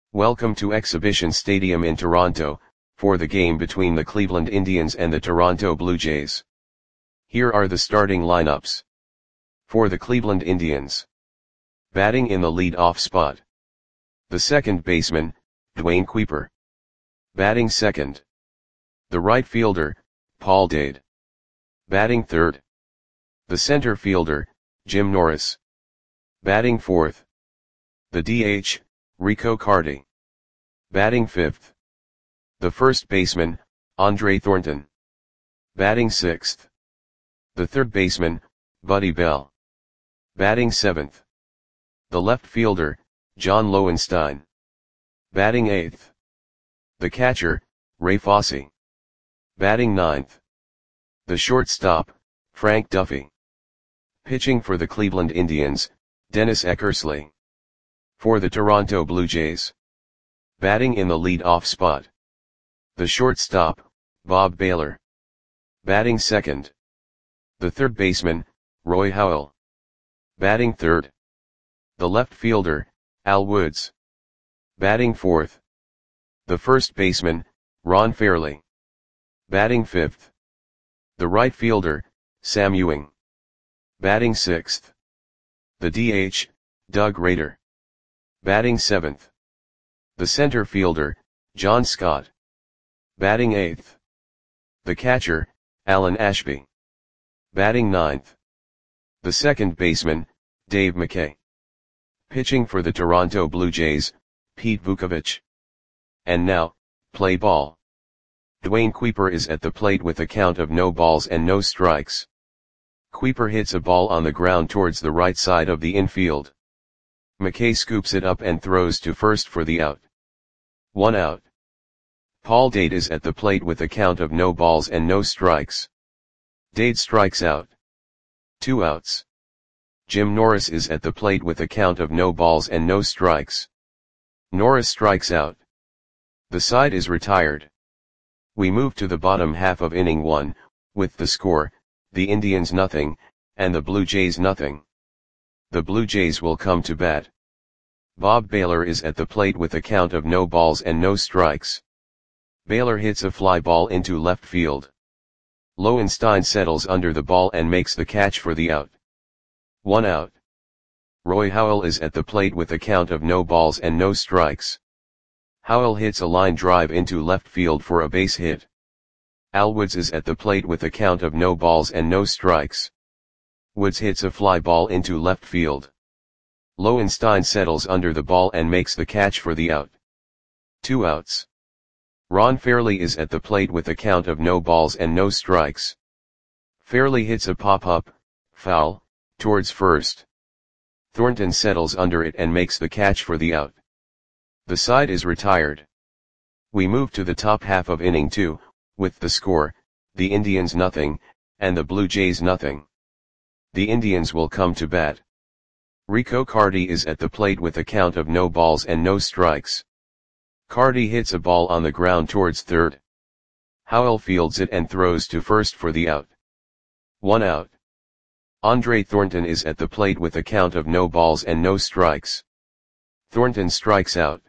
Welcome to Exhibition Stadium in Toronto, for the game between the Cleveland Indians and the Toronto Blue Jays. Here are the starting lineups. For the Cleveland Indians. Batting in the lead-off spot. The second baseman, Dwayne Kuiper. Batting second. The right fielder, Paul Dade. Batting third. The center fielder, Jim Norris. Batting fourth. The DH, Rico Carty. Batting fifth. The first baseman, Andre Thornton. Batting sixth. The third baseman, Buddy Bell. Batting seventh. The left fielder, John Lowenstein. Batting eighth. The catcher, Ray Fosse. Batting ninth. The shortstop, Frank Duffy. Pitching for the Cleveland Indians, Dennis Eckersley. For the Toronto Blue Jays. Batting in the lead-off spot. The shortstop, Bob Baylor. Batting second. The third baseman, Roy Howell. Batting third. The left fielder, Al Woods. Batting fourth. The first baseman, Ron Fairly. Batting fifth. The right fielder, Sam Ewing. Batting sixth. The DH, Doug Rader. Batting seventh. The center fielder, John Scott. Batting eighth. The catcher, Alan Ashby. Batting ninth. The second baseman, Dave McKay. Pitching for the Toronto Blue Jays, Pete Vukovich. And now, play ball. Dwayne Kuiper is at the plate with a count of no balls and no strikes. Kuiper hits a ball on the ground towards the right side of the infield. McKay scoops it up and throws to first for the out. 1 out. Paul Dade is at the plate with a count of no balls and no strikes. Dade strikes out. 2 outs. Jim Norris is at the plate with a count of no balls and no strikes. Norris strikes out. The side is retired. We move to the bottom half of inning 1, with the score, the Indians nothing, and the Blue Jays nothing. The Blue Jays will come to bat. Bob Baylor is at the plate with a count of no balls and no strikes. Baylor hits a fly ball into left field. Lowenstein settles under the ball and makes the catch for the out. 1 out. Roy Howell is at the plate with a count of no balls and no strikes. Howell hits a line drive into left field for a base hit. Al Woods is at the plate with a count of no balls and no strikes. Woods hits a fly ball into left field. Lowenstein settles under the ball and makes the catch for the out. 2 outs. Ron Fairly is at the plate with a count of no balls and no strikes. Fairly hits a pop-up, foul, towards first. Thornton settles under it and makes the catch for the out. The side is retired. We move to the top half of inning 2, with the score, the Indians nothing, and the Blue Jays nothing. The Indians will come to bat. Rico Carty is at the plate with a count of no balls and no strikes. Carty hits a ball on the ground towards third. Howell fields it and throws to first for the out. 1 out. Andre Thornton is at the plate with a count of no balls and no strikes. Thornton strikes out.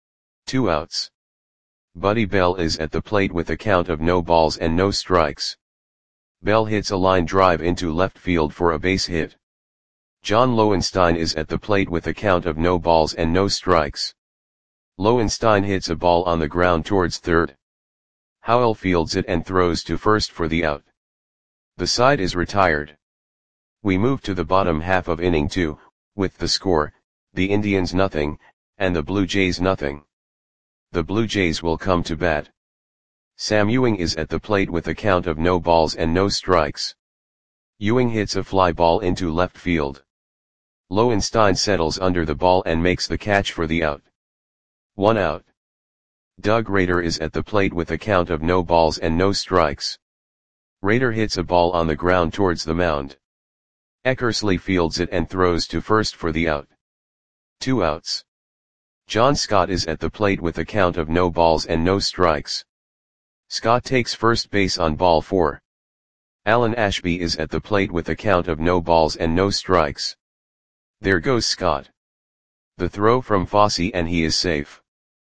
2 outs. Buddy Bell is at the plate with a count of no balls and no strikes. Bell hits a line drive into left field for a base hit. John Lowenstein is at the plate with a count of no balls and no strikes. Lowenstein hits a ball on the ground towards third. Howell fields it and throws to first for the out. The side is retired. We move to the bottom half of inning 2, with the score, the Indians nothing, and the Blue Jays nothing. The Blue Jays will come to bat. Sam Ewing is at the plate with a count of no balls and no strikes. Ewing hits a fly ball into left field. Lowenstein settles under the ball and makes the catch for the out. 1 out. Doug Rader is at the plate with a count of no balls and no strikes. Rader hits a ball on the ground towards the mound. Eckersley fields it and throws to first for the out. 2 outs. John Scott is at the plate with a count of no balls and no strikes. Scott takes first base on ball 4. Alan Ashby is at the plate with a count of no balls and no strikes. There goes Scott. The throw from Fosse and he is safe.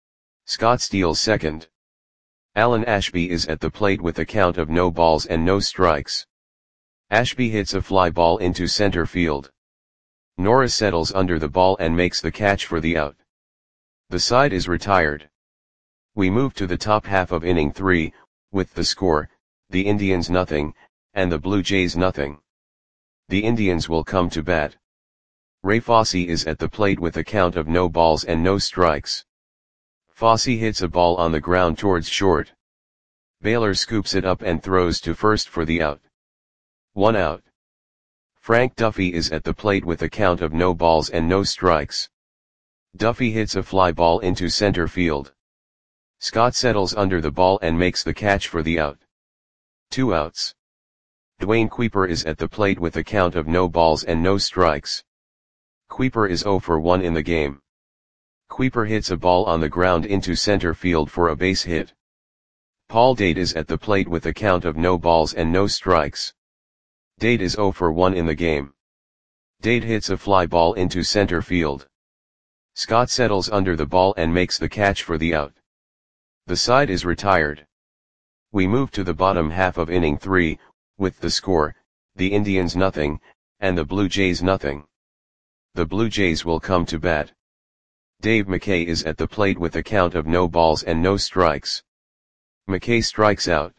Scott steals second. Alan Ashby is at the plate with a count of no balls and no strikes. Ashby hits a fly ball into center field. Norris settles under the ball and makes the catch for the out. The side is retired. We move to the top half of inning 3, with the score, the Indians nothing, and the Blue Jays nothing. The Indians will come to bat. Ray Fosse is at the plate with a count of no balls and no strikes. Fosse hits a ball on the ground towards short. Baylor scoops it up and throws to first for the out. 1 out. Frank Duffy is at the plate with a count of no balls and no strikes. Duffy hits a fly ball into center field. Scott settles under the ball and makes the catch for the out. 2 outs. Dwayne Kuiper is at the plate with a count of no balls and no strikes. Kuiper is 0 for 1 in the game. Kuiper hits a ball on the ground into center field for a base hit. Paul Dade is at the plate with a count of no balls and no strikes. Dade is 0 for 1 in the game. Dade hits a fly ball into center field. Scott settles under the ball and makes the catch for the out. The side is retired. We move to the bottom half of inning 3, with the score, the Indians nothing, and the Blue Jays nothing. The Blue Jays will come to bat. Dave McKay is at the plate with a count of no balls and no strikes. McKay strikes out.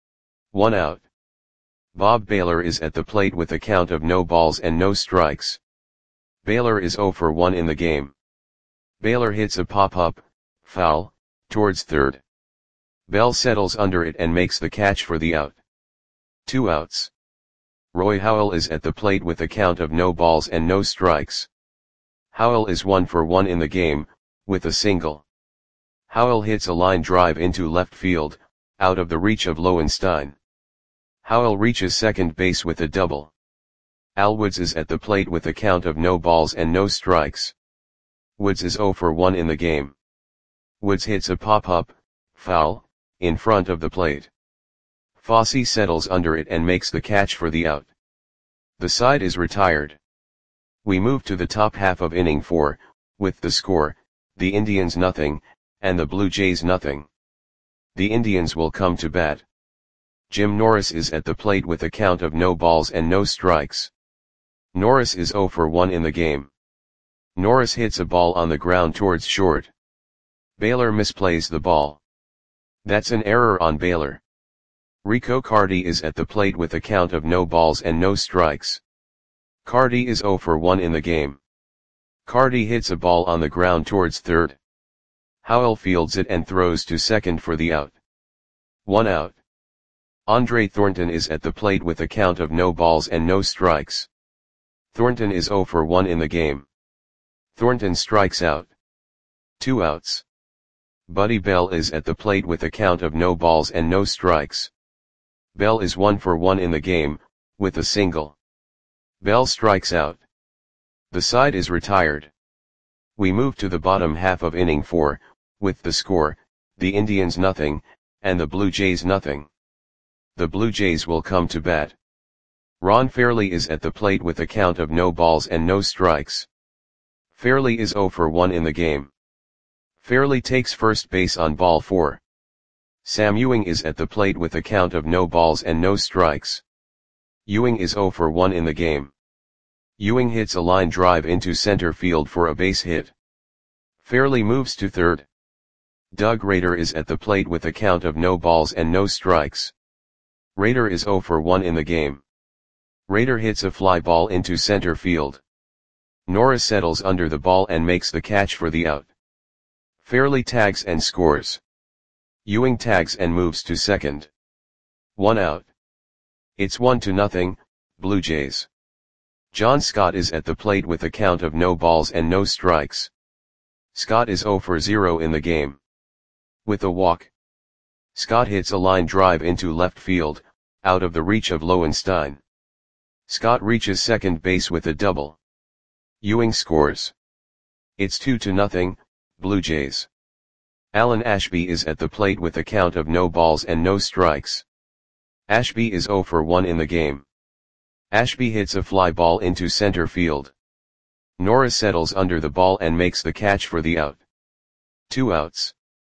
1 out. Bob Baylor is at the plate with a count of no balls and no strikes. Baylor is 0 for 1 in the game. Baylor hits a pop-up, foul, towards third. Bell settles under it and makes the catch for the out. 2 outs. Roy Howell is at the plate with a count of no balls and no strikes. Howell is 1 for 1 in the game, with a single. Howell hits a line drive into left field, out of the reach of Lowenstein. Howell reaches second base with a double. Al Woods is at the plate with a count of no balls and no strikes. Woods is 0 for 1 in the game. Woods hits a pop-up, foul, in front of the plate. Fosse settles under it and makes the catch for the out. The side is retired. We move to the top half of inning 4, with the score, the Indians nothing, and the Blue Jays nothing. The Indians will come to bat. Jim Norris is at the plate with a count of no balls and no strikes. Norris is 0 for 1 in the game. Norris hits a ball on the ground towards short. Baylor misplays the ball. That's an error on Baylor. Rico Carty is at the plate with a count of no balls and no strikes. Carty is 0 for 1 in the game. Carty hits a ball on the ground towards third. Howell fields it and throws to second for the out. 1 out. Andre Thornton is at the plate with a count of no balls and no strikes. Thornton is 0 for 1 in the game. Thornton strikes out. 2 outs. Buddy Bell is at the plate with a count of no balls and no strikes. Bell is 1 for 1 in the game, with a single. Bell strikes out. The side is retired. We move to the bottom half of inning 4, with the score, the Indians nothing, and the Blue Jays nothing. The Blue Jays will come to bat. Ron Fairley is at the plate with a count of no balls and no strikes. Fairley is 0 for 1 in the game. Fairley takes first base on ball 4. Sam Ewing is at the plate with a count of no balls and no strikes. Ewing is 0 for 1 in the game. Ewing hits a line drive into center field for a base hit. Fairley moves to third. Doug Rader is at the plate with a count of no balls and no strikes. Rader is 0 for 1 in the game. Rader hits a fly ball into center field. Norris settles under the ball and makes the catch for the out. Fairley tags and scores. Ewing tags and moves to second. 1 out. It's 1-0, Blue Jays. John Scott is at the plate with a count of no balls and no strikes. Scott is 0 for 0 in the game. With a walk. Scott hits a line drive into left field, out of the reach of Lowenstein. Scott reaches second base with a double. Ewing scores. It's 2-0, Blue Jays. Alan Ashby is at the plate with a count of no balls and no strikes. Ashby is 0 for 1 in the game. Ashby hits a fly ball into center field. Norris settles under the ball and makes the catch for the out. 2 outs.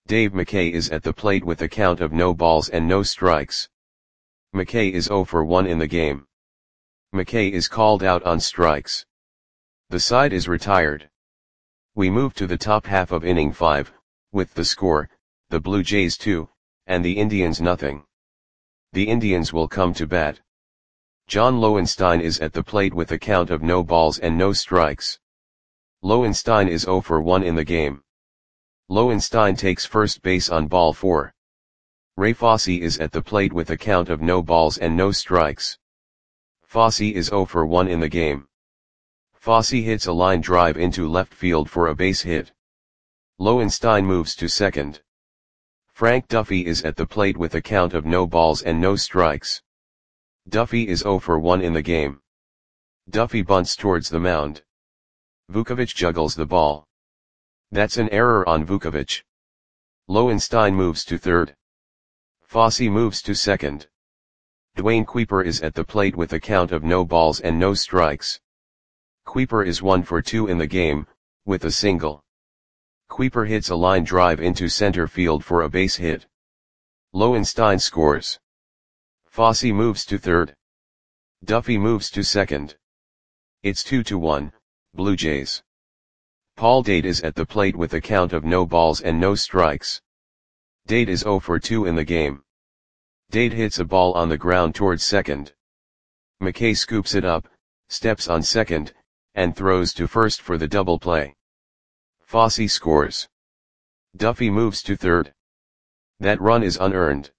Dave McKay is at the plate with a count of no balls and no strikes. McKay is 0 for 1 in the game. McKay is called out on strikes. The side is retired. We move to the top half of inning 5, with the score, the Blue Jays 2, and the Indians nothing. The Indians will come to bat. John Lowenstein is at the plate with a count of no balls and no strikes. Lowenstein is 0 for 1 in the game. Lowenstein takes first base on ball 4. Ray Fosse is at the plate with a count of no balls and no strikes. Fosse is 0 for 1 in the game. Fosse hits a line drive into left field for a base hit. Lowenstein moves to second. Frank Duffy is at the plate with a count of no balls and no strikes. Duffy is 0 for 1 in the game. Duffy bunts towards the mound. Vukovich juggles the ball. That's an error on Vukovich. Lowenstein moves to third. Fosse moves to second. Dwayne Kuiper is at the plate with a count of no balls and no strikes. Kuiper is 1 for 2 in the game, with a single. Kuiper hits a line drive into center field for a base hit. Lowenstein scores. Fosse moves to third. Duffy moves to second. It's 2-1, Blue Jays. Paul Dade is at the plate with a count of no balls and no strikes. Dade is 0 for 2 in the game. Dade hits a ball on the ground towards second. McKay scoops it up, steps on second, and throws to first for the double play. Fosse scores. Duffy moves to third. That run is unearned.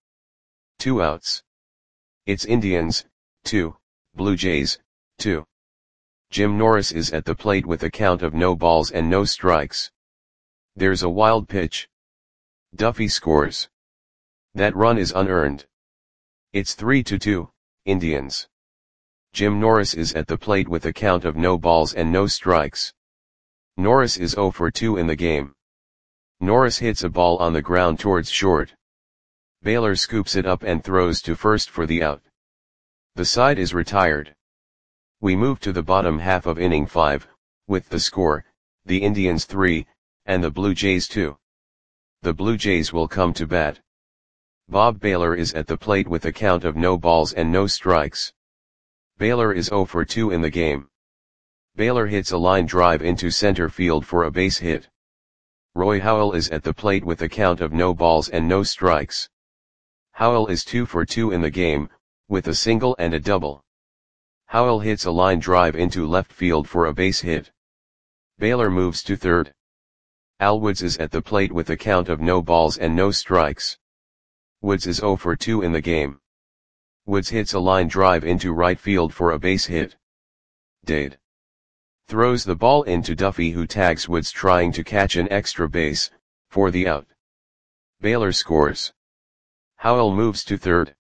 2 outs. It's Indians, 2, Blue Jays, 2. Jim Norris is at the plate with a count of no balls and no strikes. There's a wild pitch. Duffy scores. That run is unearned. It's 3-2, Indians. Jim Norris is at the plate with a count of no balls and no strikes. Norris is 0 for 2 in the game. Norris hits a ball on the ground towards short. Baylor scoops it up and throws to first for the out. The side is retired. We move to the bottom half of inning 5, with the score, the Indians 3, and the Blue Jays 2. The Blue Jays will come to bat. Bob Baylor is at the plate with a count of no balls and no strikes. Baylor is 0 for 2 in the game. Baylor hits a line drive into center field for a base hit. Roy Howell is at the plate with a count of no balls and no strikes. Howell is 2 for 2 in the game, with a single and a double. Howell hits a line drive into left field for a base hit. Baylor moves to third. Al Woods is at the plate with a count of no balls and no strikes. Woods is 0 for 2 in the game. Woods hits a line drive into right field for a base hit. Dade throws the ball into Duffy, who tags Woods trying to catch an extra base, for the out. Baylor scores. Howell moves to third.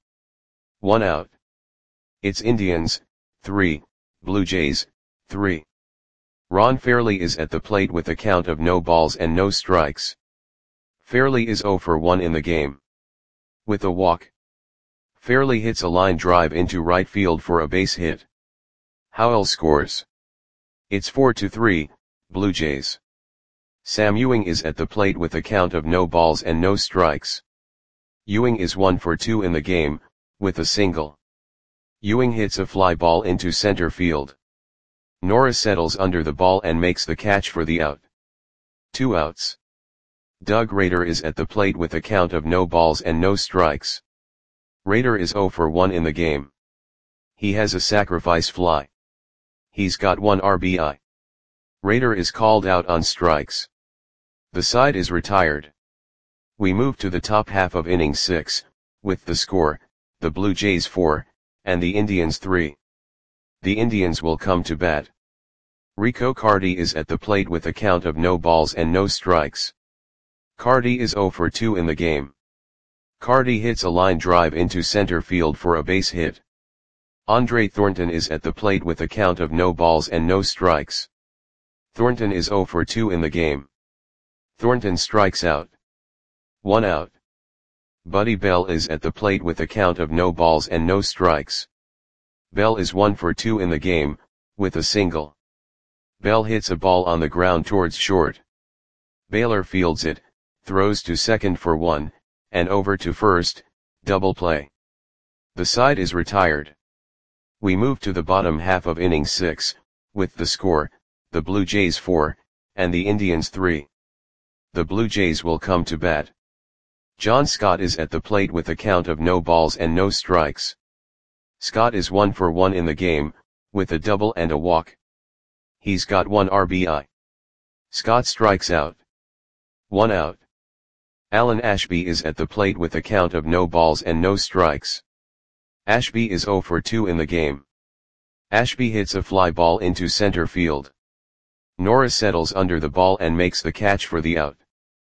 1 out. It's Indians, 3, Blue Jays, 3. Ron Fairley is at the plate with a count of no balls and no strikes. Fairley is 0 for 1 in the game. With a walk. Fairley hits a line drive into right field for a base hit. Howell scores. It's 4-3, Blue Jays. Sam Ewing is at the plate with a count of no balls and no strikes. Ewing is 1 for 2 in the game, with a single. Ewing hits a fly ball into center field. Norris settles under the ball and makes the catch for the out. 2 outs. Doug Rader is at the plate with a count of no balls and no strikes. Rader is 0 for 1 in the game. He has a sacrifice fly. He's got 1 RBI. Rader is called out on strikes. The side is retired. We move to the top half of inning 6, with the score, the Blue Jays 4, and the Indians 3. The Indians will come to bat. Rico Carty is at the plate with a count of no balls and no strikes. Carty is 0 for 2 in the game. Carty hits a line drive into center field for a base hit. Andre Thornton is at the plate with a count of no balls and no strikes. Thornton is 0 for 2 in the game. Thornton strikes out. 1 out. Buddy Bell is at the plate with a count of no balls and no strikes. Bell is 1 for 2 in the game, with a single. Bell hits a ball on the ground towards short. Baylor fields it, throws to second for 1, and over to first, double play. The side is retired. We move to the bottom half of inning 6, with the score, the Blue Jays 4, and the Indians 3. The Blue Jays will come to bat. John Scott is at the plate with a count of no balls and no strikes. Scott is 1 for 1 in the game, with a double and a walk. He's got 1 RBI. Scott strikes out. 1 out. Alan Ashby is at the plate with a count of no balls and no strikes. Ashby is 0 for 2 in the game. Ashby hits a fly ball into center field. Norris settles under the ball and makes the catch for the out.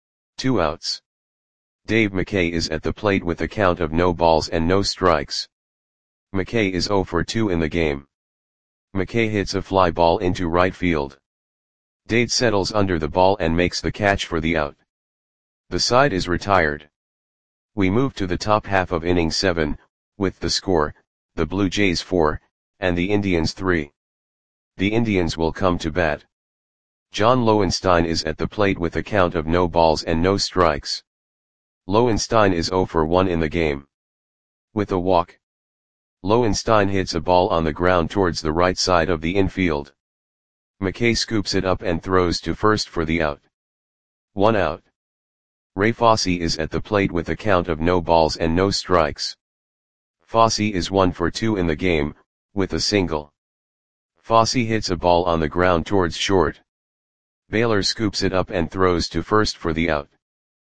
2 outs. Dave McKay is at the plate with a count of no balls and no strikes. McKay is 0 for 2 in the game. McKay hits a fly ball into right field. Dade settles under the ball and makes the catch for the out. The side is retired. We move to the top half of inning 7, with the score, the Blue Jays 4, and the Indians 3. The Indians will come to bat. John Lowenstein is at the plate with a count of no balls and no strikes. Lowenstein is 0 for 1 in the game. With a walk. Lowenstein hits a ball on the ground towards the right side of the infield. McKay scoops it up and throws to first for the out. 1 out. Ray Fosse is at the plate with a count of no balls and no strikes. Fosse is 1 for 2 in the game, with a single. Fosse hits a ball on the ground towards short. Baylor scoops it up and throws to first for the out.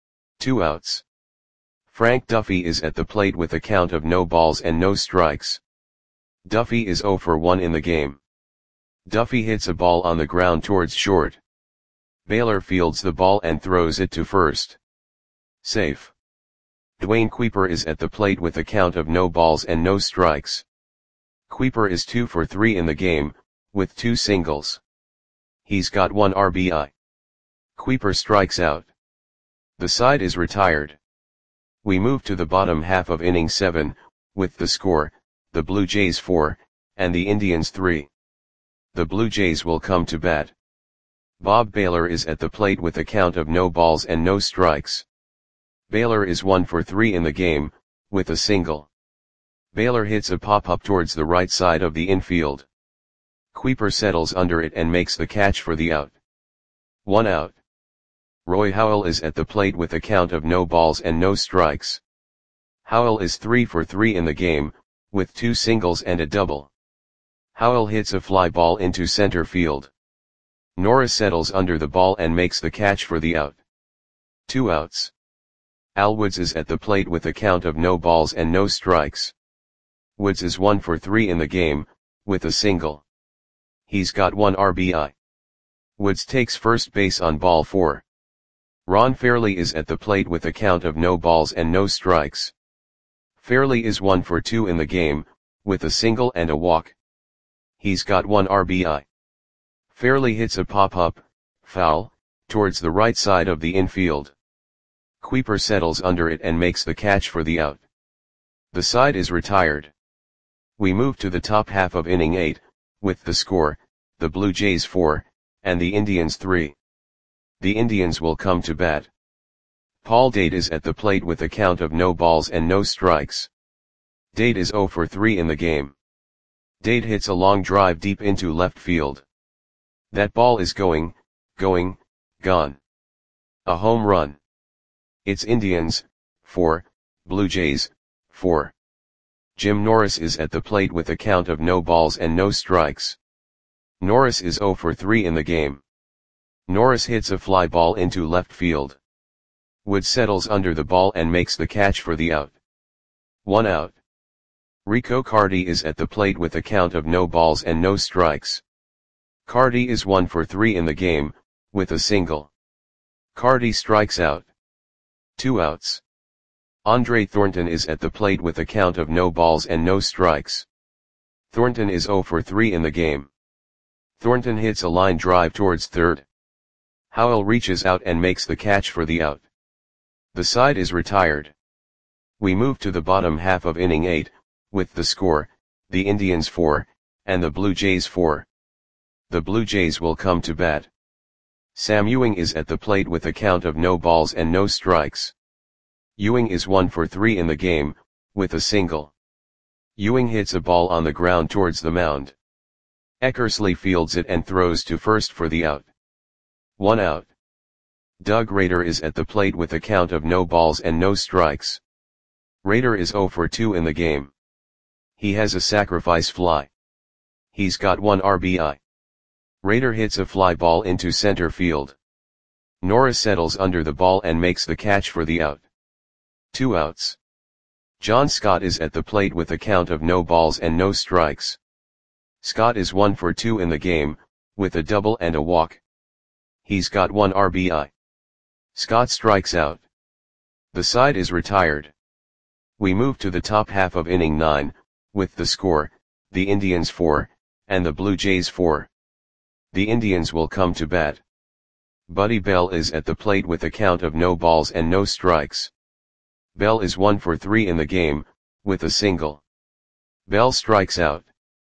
2 outs. Frank Duffy is at the plate with a count of no balls and no strikes. Duffy is 0 for 1 in the game. Duffy hits a ball on the ground towards short. Baylor fields the ball and throws it to first. Safe. Dwayne Kuiper is at the plate with a count of no balls and no strikes. Kuiper is 2 for 3 in the game, with 2 singles. He's got 1 RBI. Kuiper strikes out. The side is retired. We move to the bottom half of inning 7, with the score, the Blue Jays 4, and the Indians 3. The Blue Jays will come to bat. Bob Baylor is at the plate with a count of no balls and no strikes. Baylor is 1 for 3 in the game, with a single. Baylor hits a pop-up towards the right side of the infield. Kuiper settles under it and makes the catch for the out. 1 out. Roy Howell is at the plate with a count of no balls and no strikes. Howell is 3 for 3 in the game, with 2 singles and a double. Howell hits a fly ball into center field. Norris settles under the ball and makes the catch for the out. 2 outs. Al Woods is at the plate with a count of no balls and no strikes. Woods is 1 for 3 in the game, with a single. He's got 1 RBI. Woods takes first base on ball 4. Ron Fairley is at the plate with a count of no balls and no strikes. Fairley is 1 for 2 in the game, with a single and a walk. He's got 1 RBI. Fairley hits a pop-up, foul, towards the right side of the infield. Kuiper settles under it and makes the catch for the out. The side is retired. We move to the top half of inning 8, with the score, the Blue Jays 4, and the Indians 3. The Indians will come to bat. Paul Dade is at the plate with a count of no balls and no strikes. Dade is 0 for 3 in the game. Dade hits a long drive deep into left field. That ball is gone. A home run. It's Indians, 4, Blue Jays, 4. Jim Norris is at the plate with a count of no balls and no strikes. Norris is 0 for 3 in the game. Norris hits a fly ball into left field. Wood settles under the ball and makes the catch for the out. 1 out. Rico Carty is at the plate with a count of no balls and no strikes. Carty is 1 for 3 in the game, with a single. Carty strikes out. 2 outs. Andre Thornton is at the plate with a count of no balls and no strikes. Thornton is 0 for 3 in the game. Thornton hits a line drive towards third. Howell reaches out and makes the catch for the out. The side is retired. We move to the bottom half of inning 8, with the score, the Indians 4, and the Blue Jays 4. The Blue Jays will come to bat. Sam Ewing is at the plate with a count of no balls and no strikes. Ewing is 1 for 3 in the game, with a single. Ewing hits a ball on the ground towards the mound. Eckersley fields it and throws to first for the out. 1 out. Doug Rader is at the plate with a count of no balls and no strikes. Rader is 0 for 2 in the game. He has a sacrifice fly. He's got 1 RBI. Rader hits a fly ball into center field. Norris settles under the ball and makes the catch for the out. 2 outs. John Scott is at the plate with a count of no balls and no strikes. Scott is 1 for 2 in the game, with a double and a walk. He's got 1 RBI. Scott strikes out. The side is retired. We move to the top half of inning 9, with the score, the Indians 4, and the Blue Jays 4. The Indians will come to bat. Buddy Bell is at the plate with a count of no balls and no strikes. Bell is 1 for 3 in the game, with a single. Bell strikes out.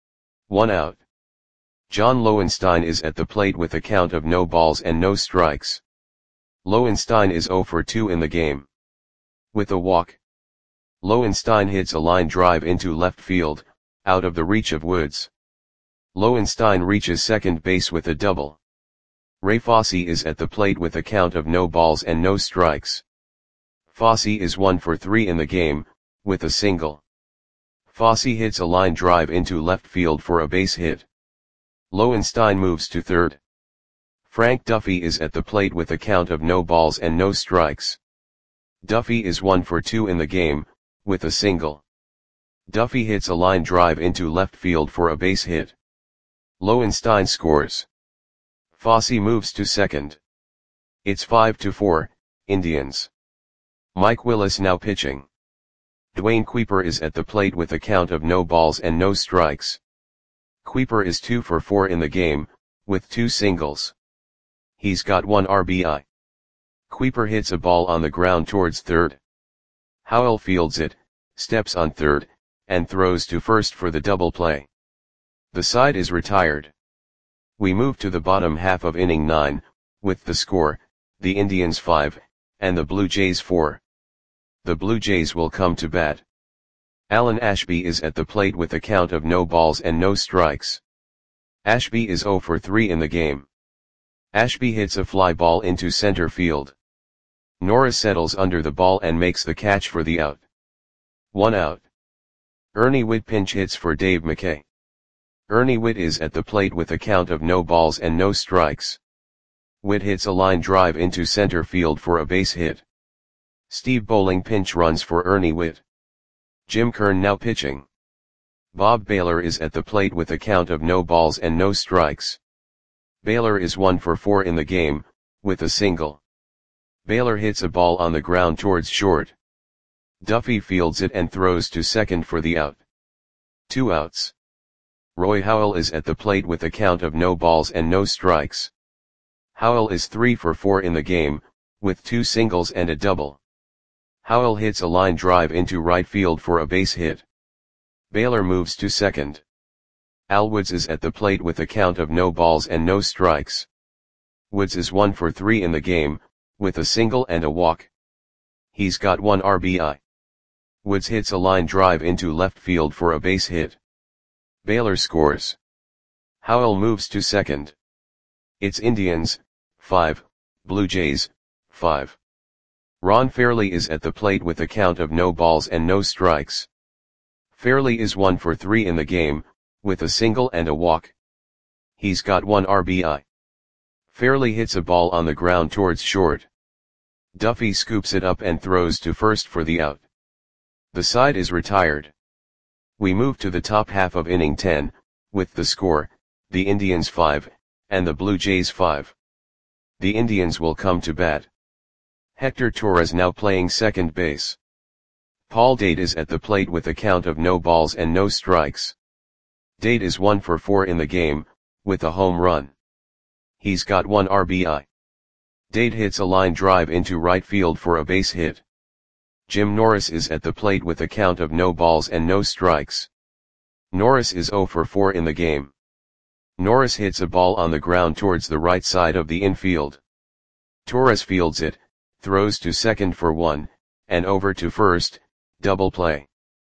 1 out. John Lowenstein is at the plate with a count of no balls and no strikes. Lowenstein is 0 for 2 in the game. With a walk. Lowenstein hits a line drive into left field, out of the reach of Woods. Lowenstein reaches second base with a double. Ray Fosse is at the plate with a count of no balls and no strikes. Fosse is 1 for 3 in the game, with a single. Fosse hits a line drive into left field for a base hit. Lowenstein moves to third. Frank Duffy is at the plate with a count of no balls and no strikes. Duffy is 1 for 2 in the game, with a single. Duffy hits a line drive into left field for a base hit. Lowenstein scores. Fosse moves to second. It's 5-4, Indians. Mike Willis now pitching. Dwayne Kuiper is at the plate with a count of no balls and no strikes. Kuiper is 2 for 4 in the game, with 2 singles. He's got 1 RBI. Kuiper hits a ball on the ground towards third. Howell fields it, steps on third, and throws to first for the double play. The side is retired. We move to the bottom half of inning 9, with the score, the Indians 5, and the Blue Jays 4. The Blue Jays will come to bat. Alan Ashby is at the plate with a count of no balls and no strikes. Ashby is 0 for 3 in the game. Ashby hits a fly ball into center field. Norris settles under the ball and makes the catch for the out. 1 out. Ernie Whitt pinch hits for Dave McKay. Ernie Whitt is at the plate with a count of no balls and no strikes. Whitt hits a line drive into center field for a base hit. Steve Bowling pinch runs for Ernie Whitt. Jim Kern now pitching. Bob Baylor is at the plate with a count of no balls and no strikes. Baylor is 1 for 4 in the game, with a single. Baylor hits a ball on the ground towards short. Duffy fields it and throws to second for the out. 2 outs. Roy Howell is at the plate with a count of no balls and no strikes. Howell is 3 for 4 in the game, with 2 singles and a double. Howell hits a line drive into right field for a base hit. Baylor moves to second. Al Woods is at the plate with a count of no balls and no strikes. Woods is 1 for 3 in the game, with a single and a walk. He's got 1 RBI. Woods hits a line drive into left field for a base hit. Baylor scores. Howell moves to second. It's Indians, 5, Blue Jays, 5. Ron Fairley is at the plate with a count of no balls and no strikes. Fairley is 1 for 3 in the game, with a single and a walk. He's got 1 RBI. Fairley hits a ball on the ground towards short. Duffy scoops it up and throws to first for the out. The side is retired. We move to the top half of inning 10, with the score, the Indians 5, and the Blue Jays 5. The Indians will come to bat. Hector Torres now playing second base. Paul Dade is at the plate with a count of no balls and no strikes. Dade is 1 for 4 in the game, with a home run. He's got 1 RBI. Dade hits a line drive into right field for a base hit. Jim Norris is at the plate with a count of no balls and no strikes. Norris is 0 for 4 in the game. Norris hits a ball on the ground towards the right side of the infield. Torres fields it, throws to second for 1, and over to first, double play.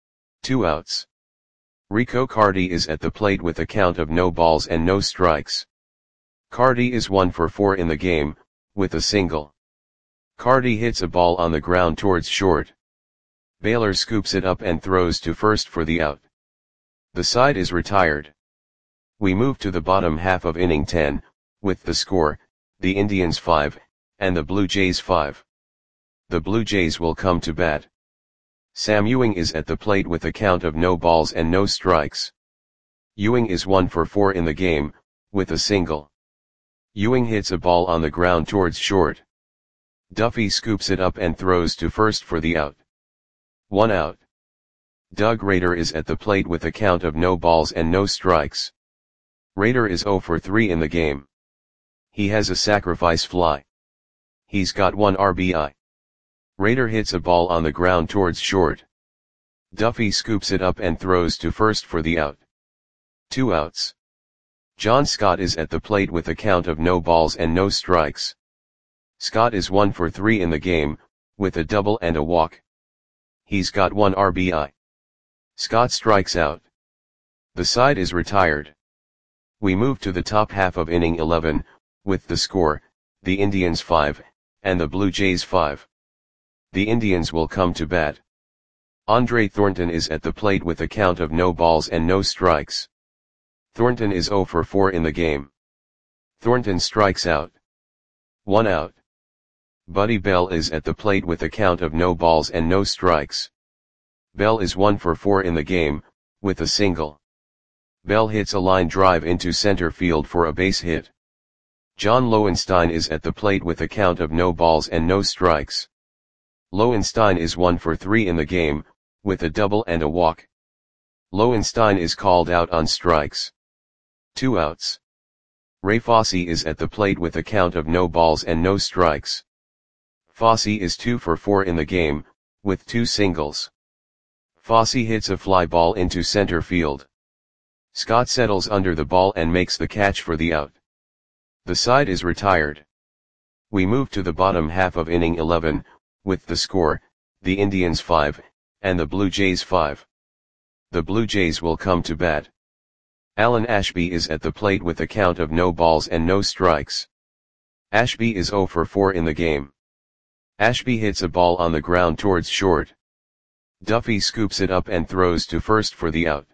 2 outs. Rico Cardi is at the plate with a count of no balls and no strikes. Cardi is 1 for 4 in the game, with a single. Cardi hits a ball on the ground towards short. Baylor scoops it up and throws to first for the out. The side is retired. We move to the bottom half of inning 10, with the score, the Indians 5, and the Blue Jays 5. The Blue Jays will come to bat. Sam Ewing is at the plate with a count of no balls and no strikes. Ewing is 1 for 4 in the game, with a single. Ewing hits a ball on the ground towards short. Duffy scoops it up and throws to first for the out. 1 out. Doug Rader is at the plate with a count of no balls and no strikes. Rader is 0 for 3 in the game. He has a sacrifice fly. He's got 1 RBI. Rader hits a ball on the ground towards short. Duffy scoops it up and throws to first for the out. 2 outs. John Scott is at the plate with a count of no balls and no strikes. Scott is 1 for 3 in the game, with a double and a walk. He's got 1 RBI. Scott strikes out. The side is retired. We move to the top half of inning 11, with the score, the Indians 5, and the Blue Jays 5. The Indians will come to bat. Andre Thornton is at the plate with a count of no balls and no strikes. Thornton is 0 for 4 in the game. Thornton strikes out. 1 out. Buddy Bell is at the plate with a count of no balls and no strikes. Bell is 1 for 4 in the game, with a single. Bell hits a line drive into center field for a base hit. John Lowenstein is at the plate with a count of no balls and no strikes. Lowenstein is 1 for 3 in the game, with a double and a walk. Lowenstein is called out on strikes. 2 outs. Ray Fosse is at the plate with a count of no balls and no strikes. Fosse is 2 for 4 in the game, with 2 singles. Fosse hits a fly ball into center field. Scott settles under the ball and makes the catch for the out. The side is retired. We move to the bottom half of inning 11, with the score, the Indians 5, and the Blue Jays 5. The Blue Jays will come to bat. Alan Ashby is at the plate with a count of no balls and no strikes. Ashby is 0 for 4 in the game. Ashby hits a ball on the ground towards short. Duffy scoops it up and throws to first for the out.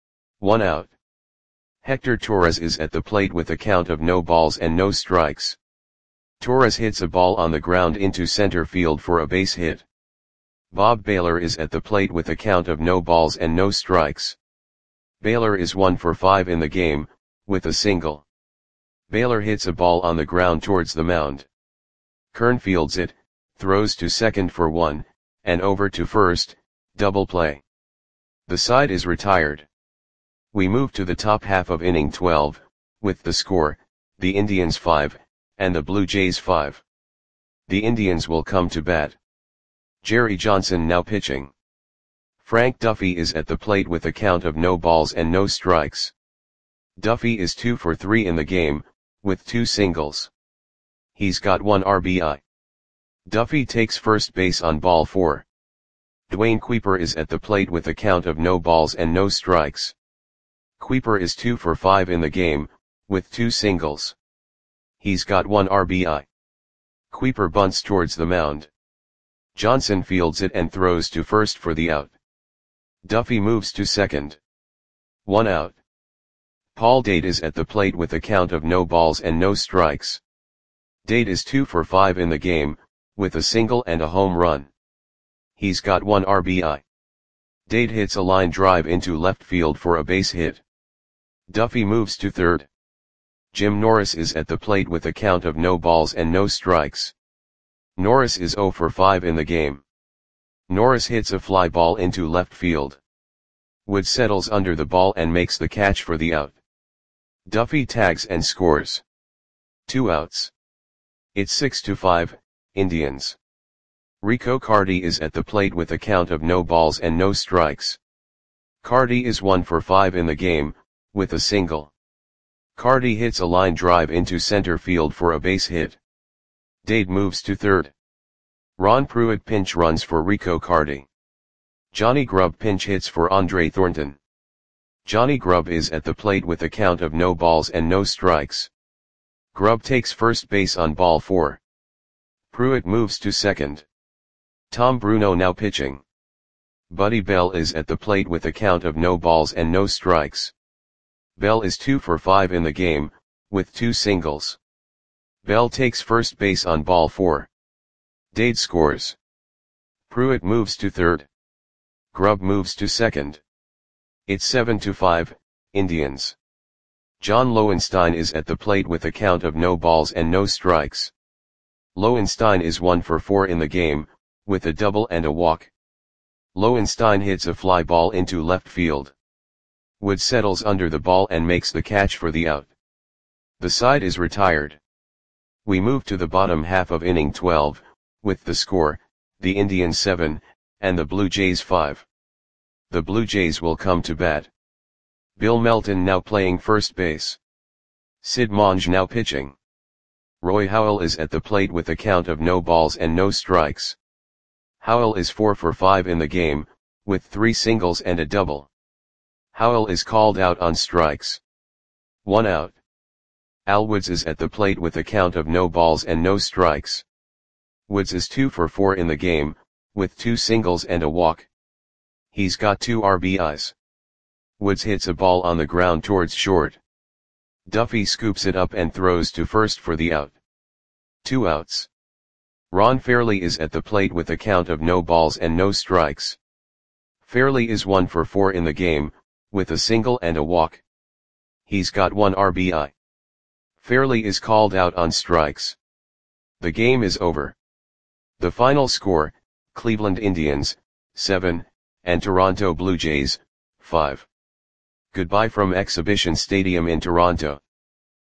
1 out. Hector Torres is at the plate with a count of no balls and no strikes. Torres hits a ball on the ground into center field for a base hit. Bob Baylor is at the plate with a count of no balls and no strikes. Baylor is 1 for 5 in the game, with a single. Baylor hits a ball on the ground towards the mound. Kern fields it, throws to second for 1, and over to first, double play. The side is retired. We move to the top half of inning 12, with the score, the Indians 5, and the Blue Jays 5. The Indians will come to bat. Jerry Johnson now pitching. Frank Duffy is at the plate with a count of no balls and no strikes. Duffy is 2 for 3 in the game, with 2 singles. He's got 1 RBI. Duffy takes first base on ball 4. Dwayne Kuiper is at the plate with a count of no balls and no strikes. Kuiper is 2 for 5 in the game, with 2 singles. He's got 1 RBI. Kuiper bunts towards the mound. Johnson fields it and throws to first for the out. Duffy moves to second. 1 out. Paul Dade is at the plate with a count of no balls and no strikes. Dade is 2 for 5 in the game, with a single and a home run. He's got 1 RBI. Dade hits a line drive into left field for a base hit. Duffy moves to third. Jim Norris is at the plate with a count of no balls and no strikes. Norris is 0 for 5 in the game. Norris hits a fly ball into left field. Wood settles under the ball and makes the catch for the out. Duffy tags and scores. 2 outs. It's 6-5, Indians. Rico Cardi is at the plate with a count of no balls and no strikes. Cardi is 1 for 5 in the game, with a single. Carty hits a line drive into center field for a base hit. Dade moves to third. Ron Pruitt pinch runs for Rico Carty. Johnny Grubb pinch hits for Andre Thornton. Johnny Grubb is at the plate with a count of no balls and no strikes. Grubb takes first base on ball 4. Pruitt moves to second. Tom Bruno now pitching. Buddy Bell is at the plate with a count of no balls and no strikes. Bell is 2 for 5 in the game, with 2 singles. Bell takes first base on ball 4. Dade scores. Pruitt moves to third. Grubb moves to second. It's 7-5, Indians. John Lowenstein is at the plate with a count of no balls and no strikes. Lowenstein is 1 for 4 in the game, with a double and a walk. Lowenstein hits a fly ball into left field. Wood settles under the ball and makes the catch for the out. The side is retired. We move to the bottom half of inning 12, with the score, the Indians 7, and the Blue Jays 5. The Blue Jays will come to bat. Bill Melton now playing first base. Sid Monge now pitching. Roy Howell is at the plate with a count of no balls and no strikes. Howell is 4 for 5 in the game, with 3 singles and a double. Howell is called out on strikes. 1 out. Al Woods is at the plate with a count of no balls and no strikes. Woods is 2 for 4 in the game, with 2 singles and a walk. He's got 2 RBIs. Woods hits a ball on the ground towards short. Duffy scoops it up and throws to first for the out. 2 outs. Ron Fairly is at the plate with a count of no balls and no strikes. Fairly is 1 for 4 in the game, with a single and a walk. He's got 1 RBI. Fairly is called out on strikes. The game is over. The final score, Cleveland Indians, 7, and Toronto Blue Jays, 5. Goodbye from Exhibition Stadium in Toronto.